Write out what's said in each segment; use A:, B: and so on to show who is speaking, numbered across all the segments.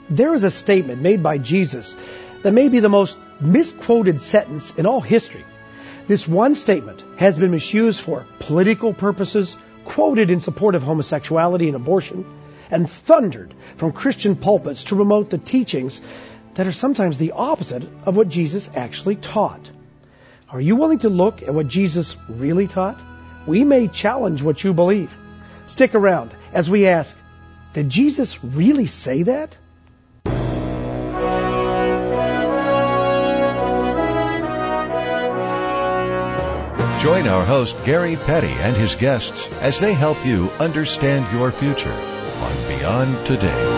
A: There is a statement made by Jesus that may be the most misquoted sentence in all history. This one statement has been misused for political purposes, quoted in support of homosexuality and abortion, and thundered from Christian pulpits to promote the teachings that are sometimes the opposite of what Jesus actually taught. Are you willing to look at what Jesus really taught? We may challenge what you believe. Stick around as we ask, did Jesus really say that?
B: Join our host, Gary Petty, and his guests as they help you understand your future on Beyond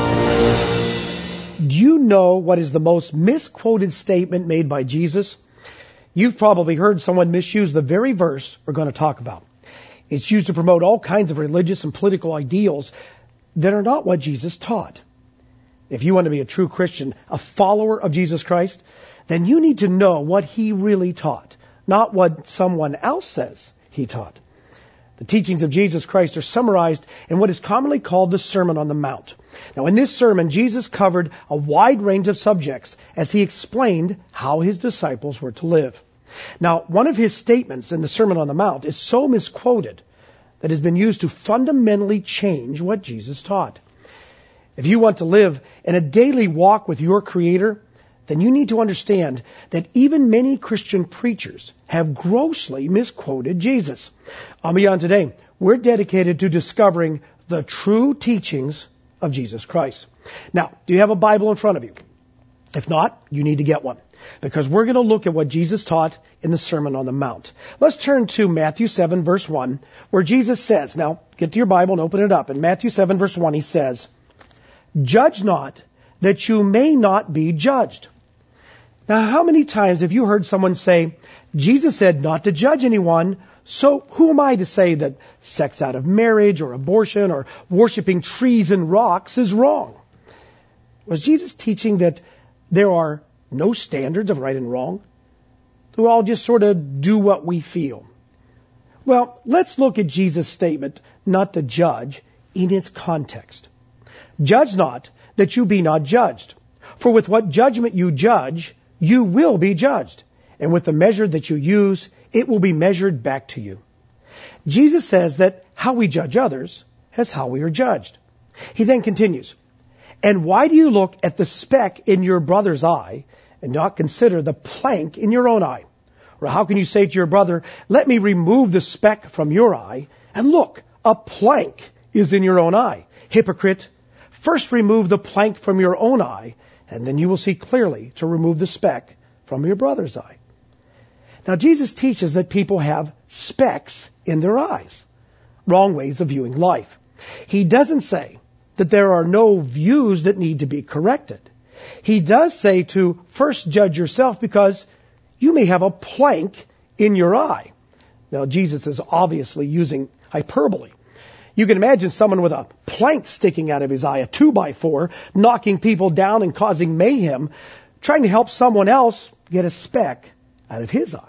B: Today.
A: Do you know what is the most misquoted statement made by Jesus? You've probably heard someone misuse the very verse we're going to talk about. It's used to promote all kinds of religious and political ideals that are not what Jesus taught. If you want to be a true Christian, a follower of Jesus Christ, then you need to know what he really taught, not what someone else says he taught. The teachings of Jesus Christ are summarized in what is commonly called the Sermon on the Mount. Now, in this sermon, Jesus covered a wide range of subjects as he explained how his disciples were to live. Now, one of his statements in the Sermon on the Mount is so misquoted that it has been used to fundamentally change what Jesus taught. If you want to live in a daily walk with your Creator, then you need to understand that even many Christian preachers have grossly misquoted Jesus. On Beyond Today, we're dedicated to discovering the true teachings of Jesus Christ. Now, do you have a Bible in front of you? If not, you need to get one, because we're going to look at what Jesus taught in the Sermon on the Mount. Let's turn to Matthew 7, verse 1, where Jesus says, now get to your Bible and open it up. In Matthew 7, verse 1, he says, "Judge not, that you may not be judged." Now, how many times have you heard someone say, Jesus said not to judge anyone, so who am I to say that sex out of marriage or abortion or worshiping trees and rocks is wrong? Was Jesus teaching that there are no standards of right and wrong? Do we all just sort of do what we feel? Well, let's look at Jesus' statement, not to judge, in its context. Judge not, that you be not judged. For with what judgment you judge, you will be judged. And with the measure that you use, it will be measured back to you. Jesus says that how we judge others is how we are judged. He then continues, "And why do you look at the speck in your brother's eye and not consider the plank in your own eye? Or how can you say to your brother, let me remove the speck from your eye, and look, a plank is in your own eye? Hypocrite, first remove the plank from your own eye, and then you will see clearly to remove the speck from your brother's eye." Now, Jesus teaches that people have specks in their eyes, wrong ways of viewing life. He doesn't say that there are no views that need to be corrected. He does say to first judge yourself because you may have a plank in your eye. Now, Jesus is obviously using hyperbole. You can imagine someone with a plank sticking out of his eye, a 2x4, knocking people down and causing mayhem, trying to help someone else get a speck out of his eye.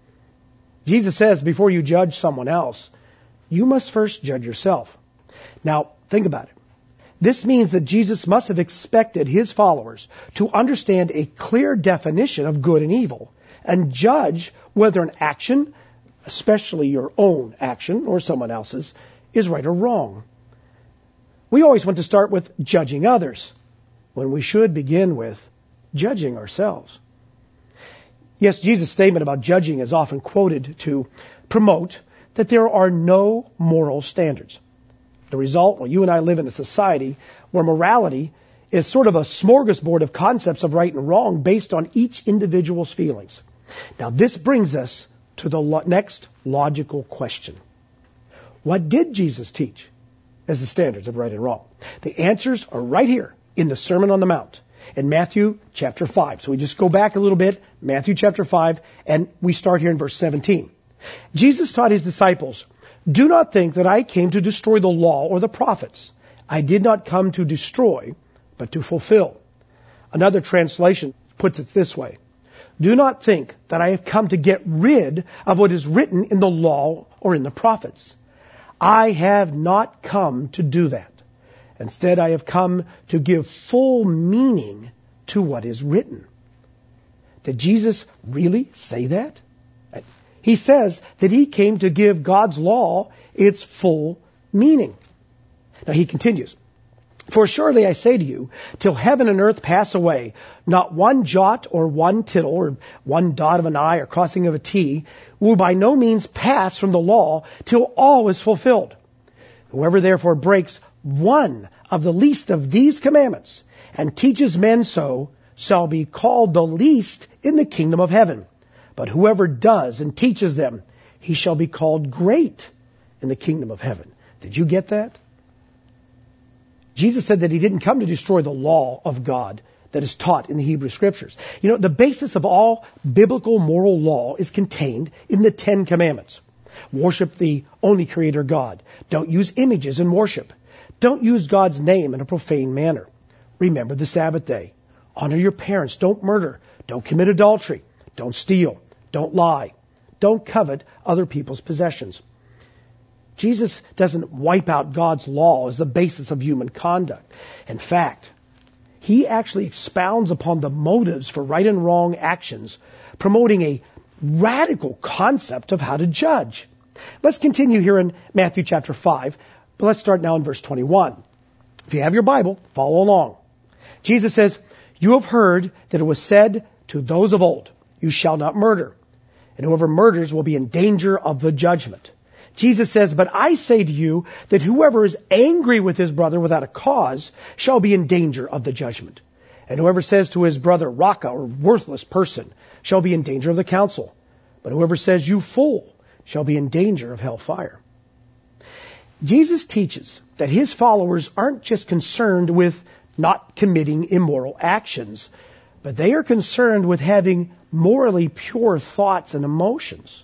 A: Jesus says before you judge someone else, you must first judge yourself. Now, think about it. This means that Jesus must have expected his followers to understand a clear definition of good and evil and judge whether an action, especially your own action or someone else's, is right or wrong. We always want to start with judging others when we should begin with judging ourselves. Yes, Jesus' statement about judging is often quoted to promote that there are no moral standards. The result, well, you and I live in a society where morality is sort of a smorgasbord of concepts of right and wrong based on each individual's feelings. Now, this brings us to the next logical question. What did Jesus teach as the standards of right and wrong? The answers are right here in the Sermon on the Mount in Matthew chapter 5. So we just go back a little bit, Matthew chapter 5, and we start here in verse 17. Jesus taught his disciples, "Do not think that I came to destroy the law or the prophets. I did not come to destroy, but to fulfill." Another translation puts it this way, "Do not think that I have come to get rid of what is written in the law or in the prophets. I have not come to do that. Instead, I have come to give full meaning to what is written. Did Jesus really say that? He says that he came to give God's law its full meaning. Now he continues, for surely I say to you, till heaven and earth pass away, not one jot or one tittle or one dot of an I or crossing of a T will by no means pass from the law till all is fulfilled. Whoever therefore breaks one of the least of these commandments and teaches men so shall be called the least in the kingdom of heaven. But whoever does and teaches them, he shall be called great in the kingdom of heaven. Did you get that? Jesus said that he didn't come to destroy the law of God that is taught in the Hebrew Scriptures. You know, the basis of all biblical moral law is contained in the 10 Commandments. Worship the only Creator God. Don't use images in worship. Don't use God's name in a profane manner. Remember the Sabbath day. Honor your parents. Don't murder. Don't commit adultery. Don't steal. Don't lie. Don't covet other people's possessions. Jesus doesn't wipe out God's law as the basis of human conduct. In fact, he actually expounds upon the motives for right and wrong actions, promoting a radical concept of how to judge. Let's continue here in Matthew chapter 5, but let's start now in verse 21. If you have your Bible, follow along. Jesus says, you have heard that it was said to those of old, you shall not murder, and whoever murders will be in danger of the judgment. Jesus says, but I say to you that whoever is angry with his brother without a cause shall be in danger of the judgment. And whoever says to his brother, Raka, or worthless person, shall be in danger of the council. But whoever says, you fool, shall be in danger of hellfire. Jesus teaches that his followers aren't just concerned with not committing immoral actions, but they are concerned with having morally pure thoughts and emotions.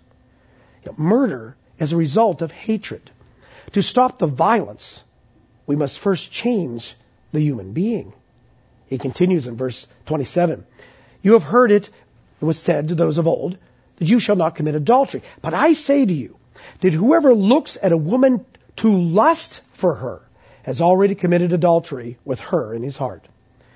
A: Murder as a result of hatred. To stop the violence, we must first change the human being. He continues in verse 27. You have heard it was said to those of old that you shall not commit adultery. But I say to you that whoever looks at a woman to lust for her has already committed adultery with her in his heart.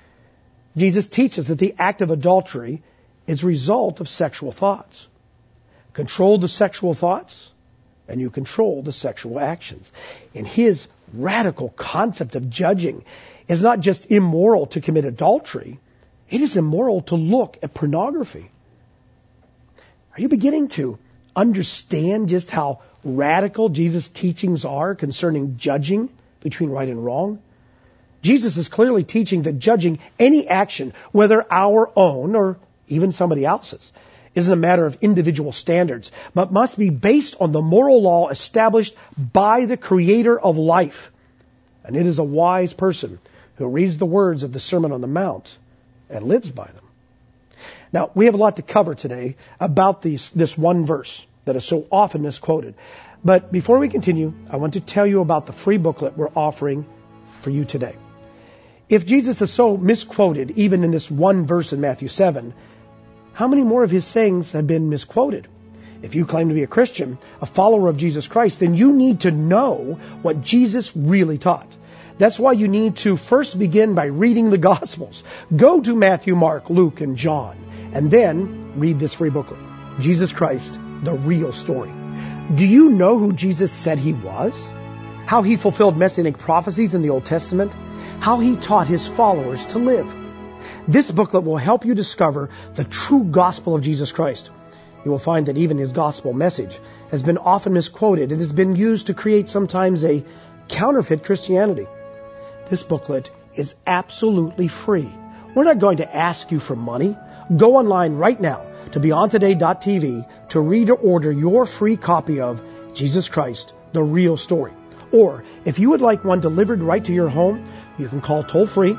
A: Jesus teaches that the act of adultery is a result of sexual thoughts. Control the sexual thoughts, and you control the sexual actions. And his radical concept of judging is not just immoral to commit adultery, it is immoral to look at pornography. Are you beginning to understand just how radical Jesus' teachings are concerning judging between right and wrong? Jesus is clearly teaching that judging any action, whether our own or even somebody else's, isn't a matter of individual standards, but must be based on the moral law established by the Creator of life. And it is a wise person who reads the words of the Sermon on the Mount and lives by them. Now, we have a lot to cover today about this one verse that is so often misquoted. But before we continue, I want to tell you about the free booklet we're offering for you today. If Jesus is so misquoted, even in this one verse in Matthew 7, how many more of his sayings have been misquoted? If you claim to be a Christian, a follower of Jesus Christ, then you need to know what Jesus really taught. That's why you need to first begin by reading the Gospels. Go to Matthew, Mark, Luke, and John, and then read this free booklet, Jesus Christ, the Real Story. Do you know who Jesus said he was? How he fulfilled messianic prophecies in the Old Testament? How he taught his followers to live? This booklet will help you discover the true gospel of Jesus Christ. You will find that even his gospel message has been often misquoted and has been used to create sometimes a counterfeit Christianity. This booklet is absolutely free. We're not going to ask you for money. Go online right now to beyondtoday.tv to read or order your free copy of Jesus Christ, the Real Story. Or if you would like one delivered right to your home, you can call toll-free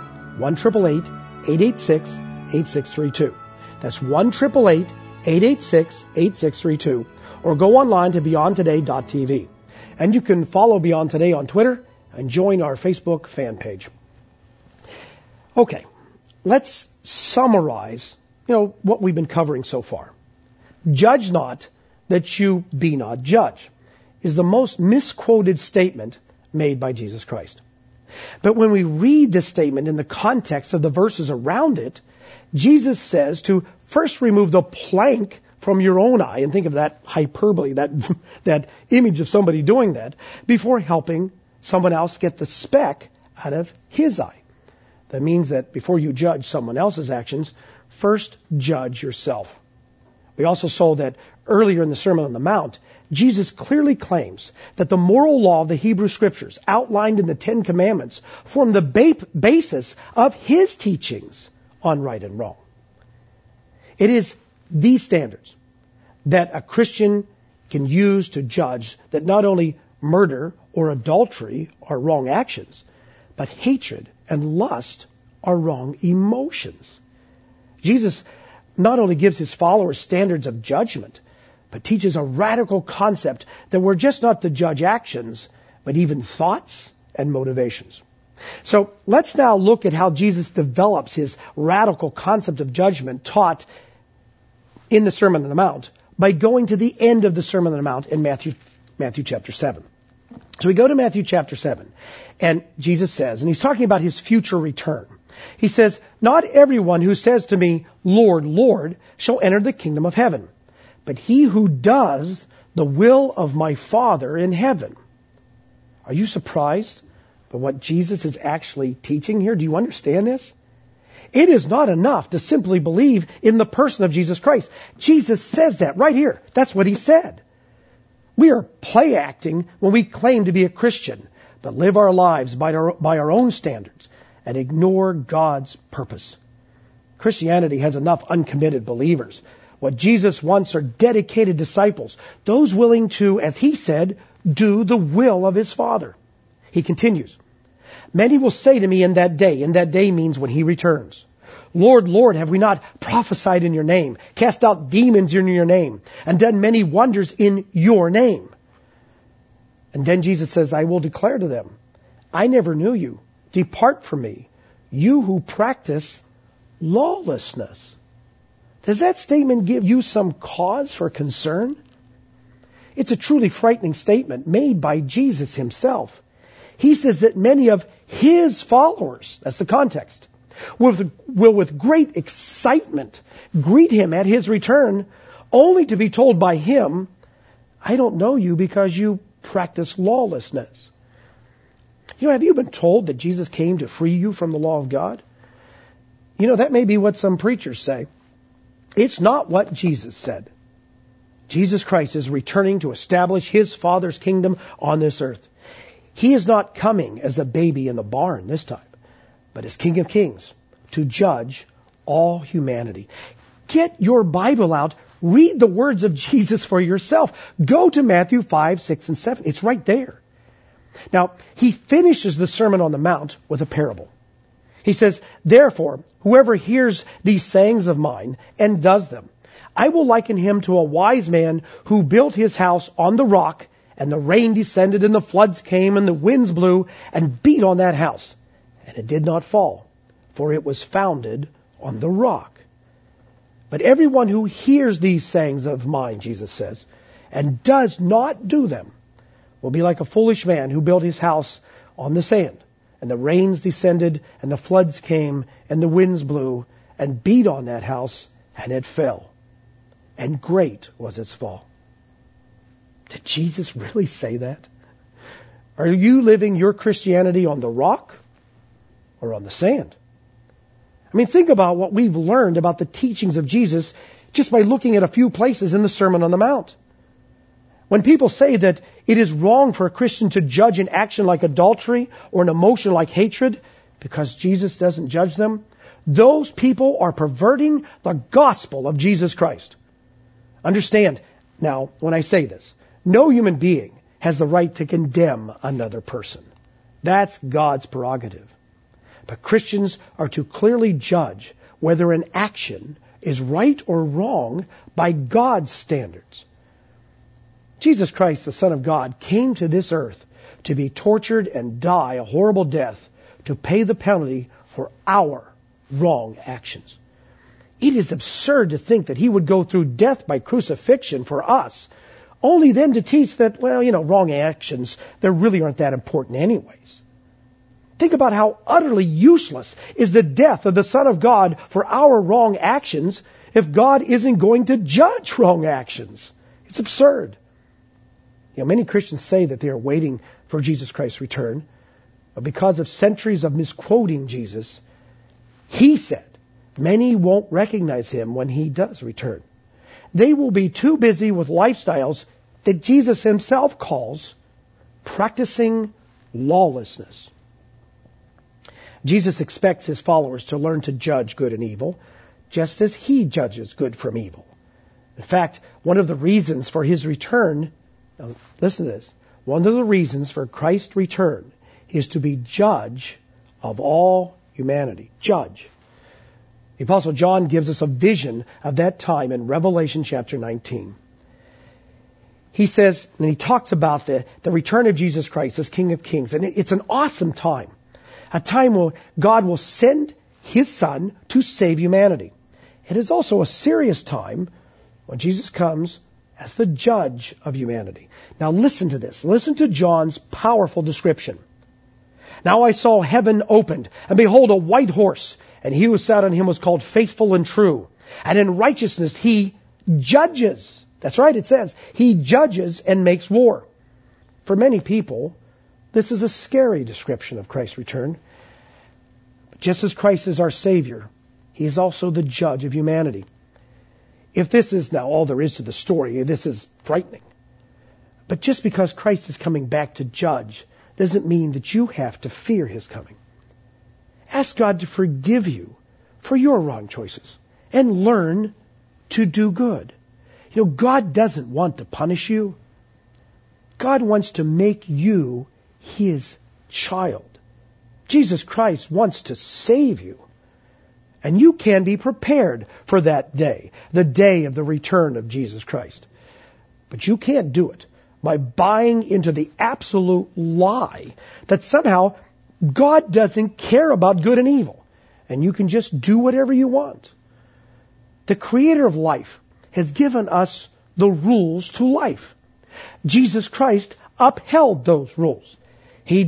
A: 1-888-886-8632. That's 1-888-886-8632. Or go online to beyondtoday.tv. And you can follow Beyond Today on Twitter and join our Facebook fan page. Okay, let's summarize, what we've been covering so far. Judge not that you be not judged is the most misquoted statement made by Jesus Christ. But when we read this statement in the context of the verses around it, Jesus says to first remove the plank from your own eye, and think of that hyperbole, that image of somebody doing that, before helping someone else get the speck out of his eye. That means that before you judge someone else's actions, first judge yourself. We also saw that earlier in the Sermon on the Mount, Jesus clearly claims that the moral law of the Hebrew Scriptures outlined in the Ten Commandments form the basis of his teachings on right and wrong. It is these standards that a Christian can use to judge that not only murder or adultery are wrong actions, but hatred and lust are wrong emotions. Jesus not only gives his followers standards of judgment, but teaches a radical concept that we're just not to judge actions, but even thoughts and motivations. So let's now look at how Jesus develops his radical concept of judgment taught in the Sermon on the Mount by going to the end of the Sermon on the Mount in Matthew chapter 7. So we go to Matthew chapter 7, and Jesus says, and he's talking about his future return. He says, "Not everyone who says to me, 'Lord, Lord,' shall enter the kingdom of heaven, but he who does the will of my Father in heaven." Are you surprised by what Jesus is actually teaching here? Do you understand this? It is not enough to simply believe in the person of Jesus Christ. Jesus says that right here. That's what he said. We are play acting when we claim to be a Christian, but live our lives by our own standards and ignore God's purpose. Christianity has enough uncommitted believers. What Jesus wants are dedicated disciples, those willing to, as he said, do the will of his Father. He continues, "Many will say to me in that day means when he returns, 'Lord, Lord, have we not prophesied in your name, cast out demons in your name, and done many wonders in your name?' And then Jesus says, 'I will declare to them, I never knew you. Depart from me, you who practice lawlessness.'" Does that statement give you some cause for concern? It's a truly frightening statement made by Jesus himself. He says that many of his followers, that's the context, will with great excitement greet him at his return, only to be told by him, "I don't know you because you practice lawlessness." Have you been told that Jesus came to free you from the law of God? That may be what some preachers say. It's not what Jesus said. Jesus Christ is returning to establish his Father's kingdom on this earth. He is not coming as a baby in the barn this time, but as King of Kings to judge all humanity. Get your Bible out. Read the words of Jesus for yourself. Go to Matthew 5, 6, and 7. It's right there. Now, he finishes the Sermon on the Mount with a parable. He says, "Therefore, whoever hears these sayings of mine and does them, I will liken him to a wise man who built his house on the rock, and the rain descended and the floods came and the winds blew and beat on that house. And it did not fall, for it was founded on the rock. But everyone who hears these sayings of mine," Jesus says, "and does not do them, will be like a foolish man who built his house on the sand. And the rains descended, and the floods came, and the winds blew, and beat on that house, and it fell. And great was its fall." Did Jesus really say that? Are you living your Christianity on the rock or on the sand? Think about what we've learned about the teachings of Jesus just by looking at a few places in the Sermon on the Mount. When people say that it is wrong for a Christian to judge an action like adultery or an emotion like hatred because Jesus doesn't judge them, those people are perverting the gospel of Jesus Christ. Understand, now, when I say this, no human being has the right to condemn another person. That's God's prerogative. But Christians are to clearly judge whether an action is right or wrong by God's standards. Jesus Christ, the Son of God, came to this earth to be tortured and die a horrible death to pay the penalty for our wrong actions. It is absurd to think that he would go through death by crucifixion for us, only then to teach that, wrong actions, they really aren't that important anyways. Think about how utterly useless is the death of the Son of God for our wrong actions if God isn't going to judge wrong actions. It's absurd. Many Christians say that they are waiting for Jesus Christ's return, but because of centuries of misquoting Jesus, he said many won't recognize him when he does return. They will be too busy with lifestyles that Jesus himself calls practicing lawlessness. Jesus expects his followers to learn to judge good and evil, just as he judges good from evil. In fact, one of the reasons for his return, now listen to this, one of the reasons for Christ's return is to be judge of all humanity. Judge. The Apostle John gives us a vision of that time in Revelation chapter 19. He says, and he talks about the return of Jesus Christ as King of Kings. And it's an awesome time. A time where God will send his Son to save humanity. It is also a serious time when Jesus comes as the judge of humanity. Now listen to this. Listen to John's powerful description. Now I saw heaven opened, and behold, a white horse, and he who sat on him was called Faithful and True. And in righteousness he judges. That's right, it says. He judges and makes war. For many people, this is a scary description of Christ's return. But just as Christ is our Savior, he is also the judge of humanity. If this is now all there is to the story, this is frightening. But just because Christ is coming back to judge doesn't mean that you have to fear his coming. Ask God to forgive you for your wrong choices and learn to do good. God doesn't want to punish you. God wants to make you his child. Jesus Christ wants to save you. And you can be prepared for that day, the day of the return of Jesus Christ. But you can't do it by buying into the absolute lie that somehow God doesn't care about good and evil, and you can just do whatever you want. The Creator of life has given us the rules to life. Jesus Christ upheld those rules. He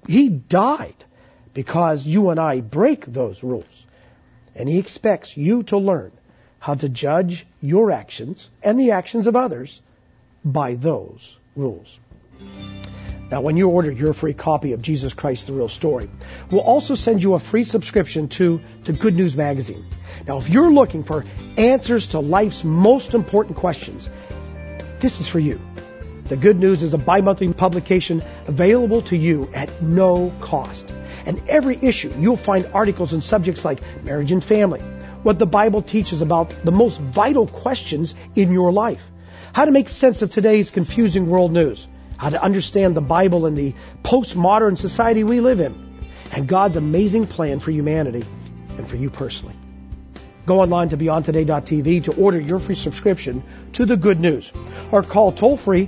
A: died because you and I break those rules. And he expects you to learn how to judge your actions and the actions of others by those rules. Now, when you order your free copy of Jesus Christ, The Real Story, we'll also send you a free subscription to the Good News Magazine. Now, if you're looking for answers to life's most important questions, this is for you. The Good News is a bi-monthly publication available to you at no cost. And every issue, you'll find articles on subjects like marriage and family, what the Bible teaches about the most vital questions in your life, how to make sense of today's confusing world news, how to understand the Bible in the postmodern society we live in, and God's amazing plan for humanity and for you personally. Go online to BeyondToday.tv to order your free subscription to the Good News, or call toll-free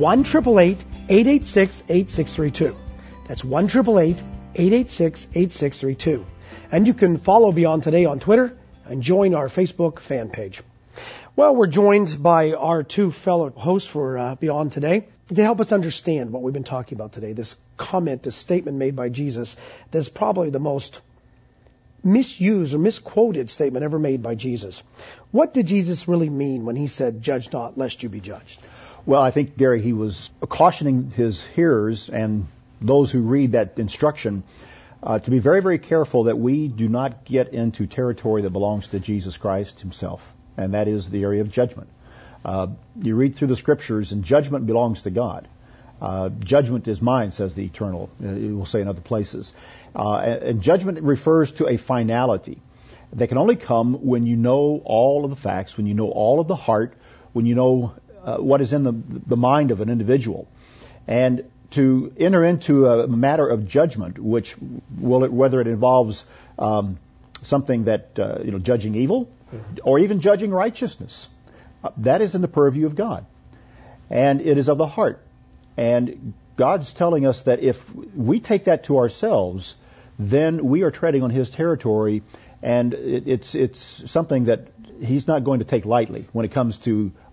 A: 1-888-886-8632. That's 1-888-886-8632. And you can follow Beyond Today on Twitter and join our Facebook fan page. Well, we're joined by our two fellow hosts for Beyond Today to help us understand what we've been talking about today. This comment, this statement made by Jesus, that's probably the most misused or misquoted statement ever made by Jesus. What did Jesus really mean when he said, "Judge not, lest you be judged"?
C: Well, I think, Gary, he was cautioning his hearers and those who read that instruction to be very, very careful that we do not get into territory that belongs to Jesus Christ himself, and that is the area of judgment. You read through the scriptures, and judgment belongs to God. Judgment is mine, says the Eternal. It will say in other places. And judgment refers to a finality that can only come when you know all of the facts, when you know all of the heart, when you know what is in the mind of an individual. And to enter into a matter of judgment, which whether it involves something that judging evil, or even judging righteousness, that is in the purview of God, and it is of the heart. And God's telling us that if we take that to ourselves, then we are treading on His territory, and it's something that He's not going to take lightly when it comes to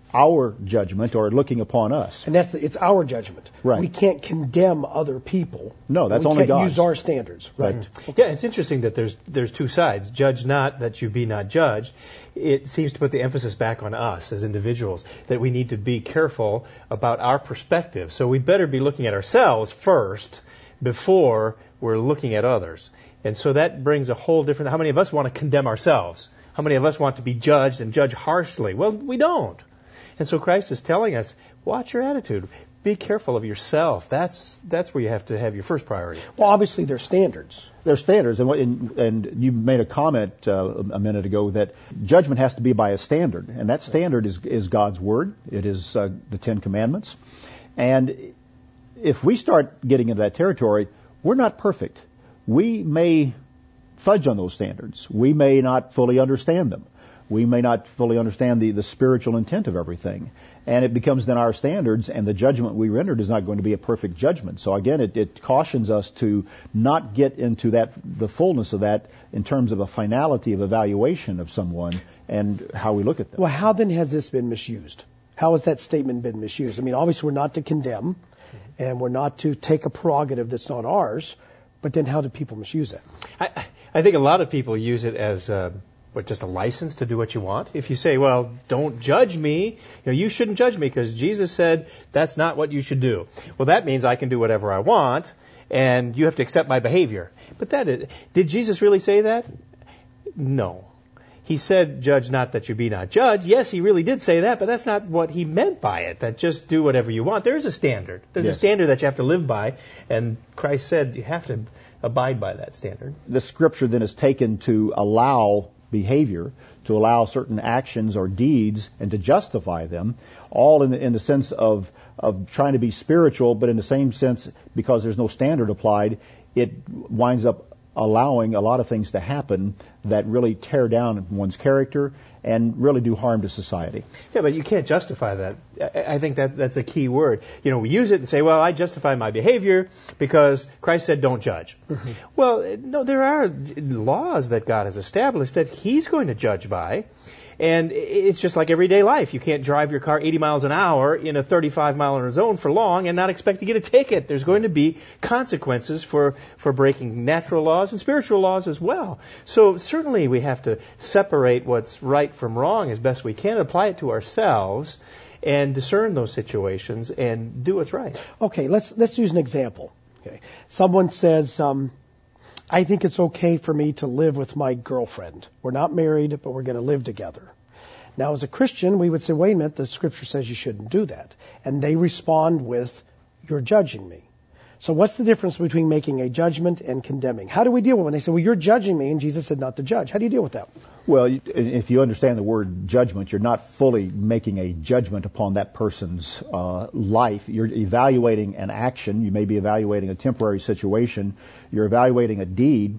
C: our judgment or looking upon us.
A: And it's our judgment.
C: Right.
A: We can't condemn other people.
C: No, that's
A: we
C: only
A: can't
C: God's.
A: use our standards.
C: Right.
D: Yeah, it's interesting that there's two sides. Judge not that you be not judged. It seems to put the emphasis back on us as individuals, that we need to be careful about our perspective. So we better be looking at ourselves first before we're looking at others. And so that brings a whole different... How many of us want to condemn ourselves? How many of us want to be judged and judge harshly? Well, we don't. And so Christ is telling us, watch your attitude. Be careful of yourself. That's where you have to have your first priority.
A: Well, obviously, there's standards.
C: There's standards, and you made a comment a minute ago that judgment has to be by a standard, and that standard is God's Word. It is the Ten Commandments. And if we start getting into that territory, we're not perfect. We may fudge on those standards. We may not fully understand them. We may not fully understand the spiritual intent of everything. And it becomes then our standards, and the judgment we rendered is not going to be a perfect judgment. So again, it cautions us to not get into the fullness of that in terms of a finality of evaluation of someone and how we look at them.
A: Well, how then has this been misused? How has that statement been misused? I mean, obviously we're not to condemn, and we're not to take a prerogative that's not ours, but then how do people misuse it?
D: I think a lot of people use it as just a license to do what you want. If you say, well, don't judge me, you shouldn't judge me because Jesus said that's not what you should do. Well, that means I can do whatever I want, and you have to accept my behavior. But did Jesus really say that? No. He said, judge not that you be not judged. Yes, he really did say that, but that's not what he meant by it, that just do whatever you want. There is a standard. There's a standard that you have to live by, and Christ said you have to abide by that standard.
C: The Scripture then is taken to allow behavior, to allow certain actions or deeds and to justify them, all in the sense of trying to be spiritual, but in the same sense, because there's no standard applied, it winds up allowing a lot of things to happen that really tear down one's character and really do harm to society.
D: Yeah, but you can't justify that. I think that's a key word. We use it and say, well, I justify my behavior because Christ said don't judge. Mm-hmm. Well, no, there are laws that God has established that He's going to judge by. And it's just like everyday life. You can't drive your car 80 miles an hour in a 35-mile-an-hour zone for long and not expect to get a ticket. There's going to be consequences for breaking natural laws and spiritual laws as well. So certainly we have to separate what's right from wrong as best we can, apply it to ourselves, and discern those situations and do what's right.
A: Okay, let's use an example. Okay, someone says, I think it's okay for me to live with my girlfriend. We're not married, but we're going to live together. Now, as a Christian, we would say, wait a minute, the Scripture says you shouldn't do that. And they respond with, you're judging me. So what's the difference between making a judgment and condemning? How do we deal with it when they say, well, you're judging me, and Jesus said not to judge? How do you deal with that?
C: Well, if you understand the word judgment, you're not fully making a judgment upon that person's life. You're evaluating an action. You may be evaluating a temporary situation. You're evaluating a deed.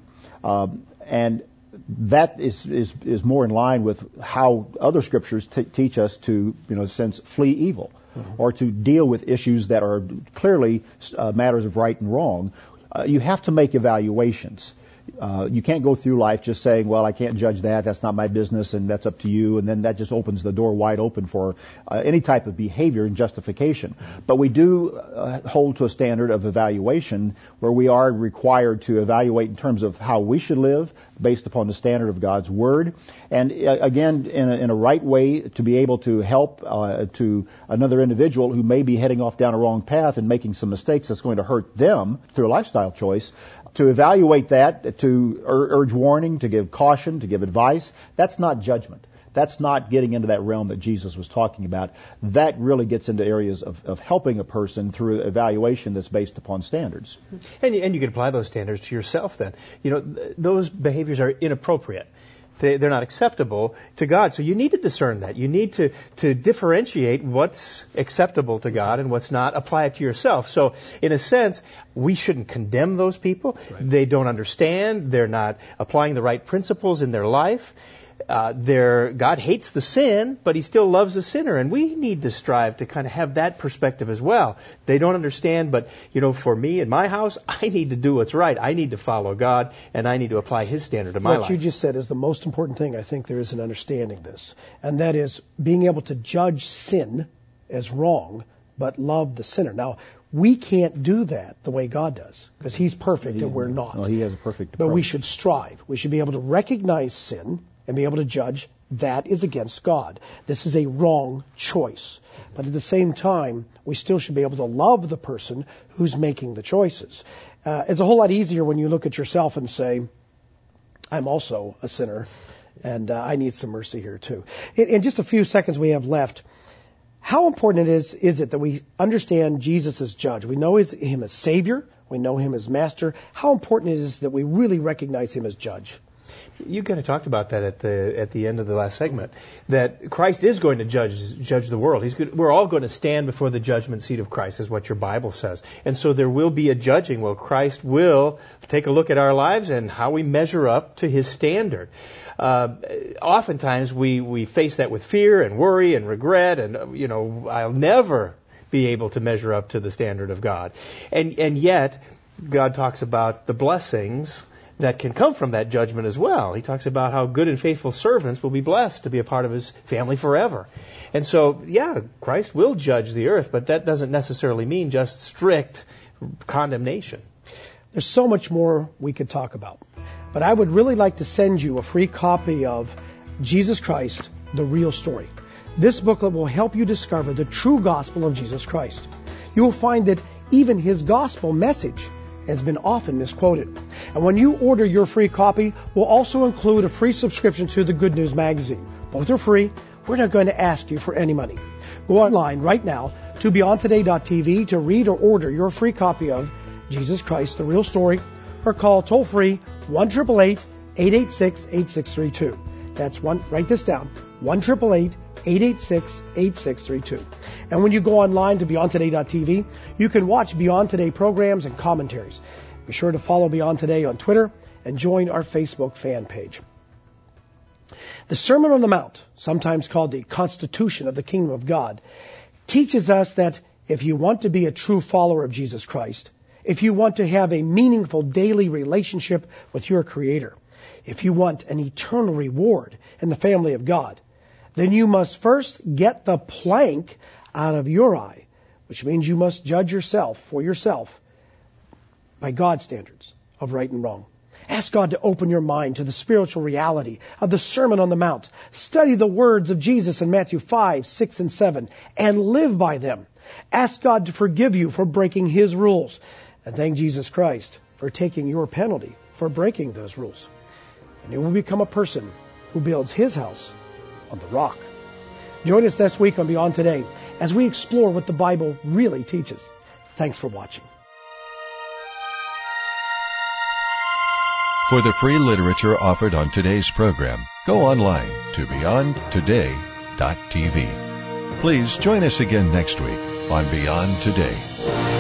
C: And that is more in line with how other scriptures teach us to, in a sense, flee evil, or to deal with issues that are clearly matters of right and wrong. You have to make evaluations. You can't go through life just saying, well, I can't judge that, that's not my business, and that's up to you, and then that just opens the door wide open for any type of behavior and justification. But we do hold to a standard of evaluation where we are required to evaluate in terms of how we should live based upon the standard of God's Word, and again, in a right way to be able to help to another individual who may be heading off down a wrong path and making some mistakes that's going to hurt them through a lifestyle choice. To evaluate that, to urge warning, to give caution, to give advice, that's not judgment. That's not getting into that realm that Jesus was talking about. That really gets into areas of helping a person through evaluation that's based upon standards.
D: And you can apply those standards to yourself then. Those behaviors are inappropriate. They're not acceptable to God. So you need to discern that. You need to differentiate what's acceptable to God and what's not. Apply it to yourself. So in a sense, we shouldn't condemn those people. Right. They don't understand. They're not applying the right principles in their life. God hates the sin, but He still loves the sinner, and we need to strive to kind of have that perspective as well. They don't understand, but for me in my house, I need to do what's right. I need to follow God, and I need to apply His standard to my life.
A: What you just said is the most important thing I think there is in understanding this, and that is being able to judge sin as wrong, but love the sinner. Now, we can't do that the way God does, because He's perfect and we're not.
C: No, He has a perfect
A: But
C: approach.
A: we should strive. We should be able to recognize sin and be able to judge that is against God. This is a wrong choice. But at the same time, we still should be able to love the person who's making the choices. It's a whole lot easier when you look at yourself and say, I'm also a sinner, and I need some mercy here too. In just a few seconds we have left, how important is it that we understand Jesus as judge? We know Him as Savior. We know Him as Master. How important is it that we really recognize Him as judge?
D: You kind of talked about that at the end of the last segment, that Christ is going to judge the world. We're all going to stand before the judgment seat of Christ, is what your Bible says. And so there will be a judging. Well, Christ will take a look at our lives and how we measure up to His standard. Oftentimes we face that with fear and worry and regret, and I'll never be able to measure up to the standard of God. And yet God talks about the blessings that can come from that judgment as well. He talks about how good and faithful servants will be blessed to be a part of His family forever. And so, Christ will judge the earth, but that doesn't necessarily mean just strict condemnation.
A: There's so much more we could talk about. But I would really like to send you a free copy of Jesus Christ, The Real Story. This booklet will help you discover the true gospel of Jesus Christ. You will find that even His gospel message has been often misquoted. And when you order your free copy, we'll also include a free subscription to the Good News magazine. Both are free. We're not going to ask you for any money. Go online right now to BeyondToday.tv to read or order your free copy of Jesus Christ, The Real Story, or call toll-free 1-888-886-8632. That's write this down, 1-888-886-8632. And when you go online to BeyondToday.tv, you can watch Beyond Today programs and commentaries. Be sure to follow Beyond Today on Twitter and join our Facebook fan page. The Sermon on the Mount, sometimes called the Constitution of the Kingdom of God, teaches us that if you want to be a true follower of Jesus Christ, if you want to have a meaningful daily relationship with your Creator, if you want an eternal reward in the family of God, then you must first get the plank out of your eye, which means you must judge yourself for yourself by God's standards of right and wrong. Ask God to open your mind to the spiritual reality of the Sermon on the Mount. Study the words of Jesus in Matthew 5, 6, and 7, and live by them. Ask God to forgive you for breaking His rules, and thank Jesus Christ for taking your penalty for breaking those rules. And you will become a person who builds His house on the rock. Join us this week on Beyond Today as we explore what the Bible really teaches. Thanks for watching.
B: For the free literature offered on today's program, go online to BeyondToday.tv. Please join us again next week on Beyond Today.